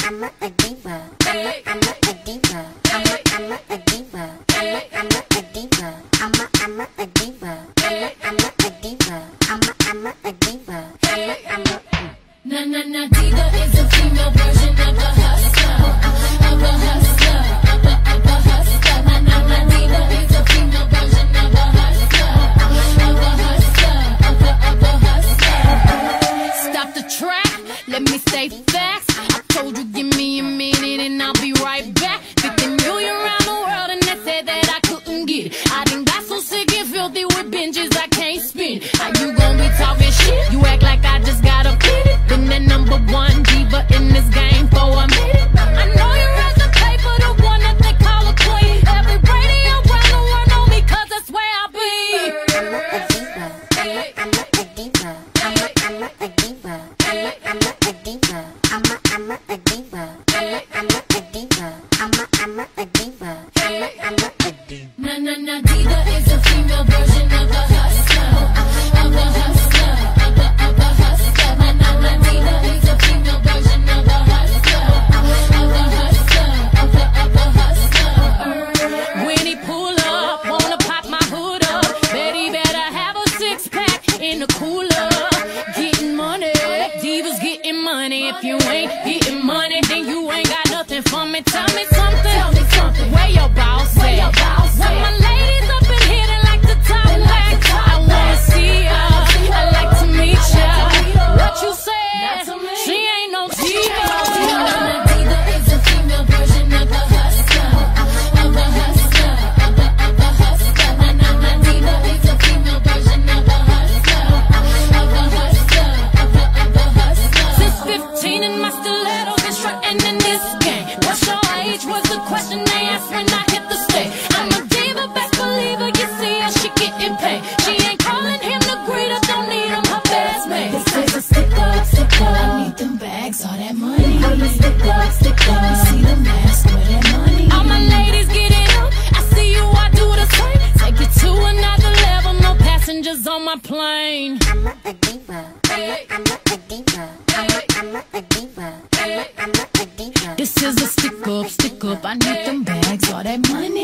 Diva is a female version of a hustler, of a hustler, of a hustler. Diva is a female version of a hustler, of a hustler, of a hustler. Stop the track, let me say facts. I told you give me a minute and I'll be right back. 50 million around the world and they said that I couldn't get it. I done got so sick and filthy with binges I can't spin. How you gon' be talking shit? You act like I just got a pity. Been the #1 diva in this game for a minute. I know you read the paper, the one that they call a queen. Every radio around the world know me 'cause that's where I be. I'm a diva. I'm a diva. I'm a diva. I'm a diva. I'm a diva. I'm a diva. I'm a diva. Diva is a female version of a hustler, of a hustler, of a hustler. Diva is a female version of a hustler, of a hustler, of a hustler. When he pull up, wanna pop my hood up, bet he better have a 6-pack in the cooler. Getting money, divas getting money. If you ain't getting money, then you ain't got nothing for me. Tell me something. Tell me something. Where your boss at? Where your boss at? Where my ladies up in here that like to talk back? I wanna see ya. I like to meet ya. What you said? She ain't no diva. Diva is a female version of a hustler, of a hustler, of a hustler. Diva is a female version of a hustler, of a hustler, of a hustler. Since 15 in my stilettos and strutting in this game. What's your age was the question they asked when I hit the stage. I'm a diva, best believer, you see how she getting paid. She ain't calling him the greeter, don't need him her best mate. This is a stick up, I need them bags, all that money. I'm a stick up, you see the mask, where that money. All my ladies get it up, I see you, I do the same. Take it to another level, no passengers on my plane. I'm a diva. I'm a diva. I'm a diva. I'm a diva. This is a stick up, I need them bags, all that money.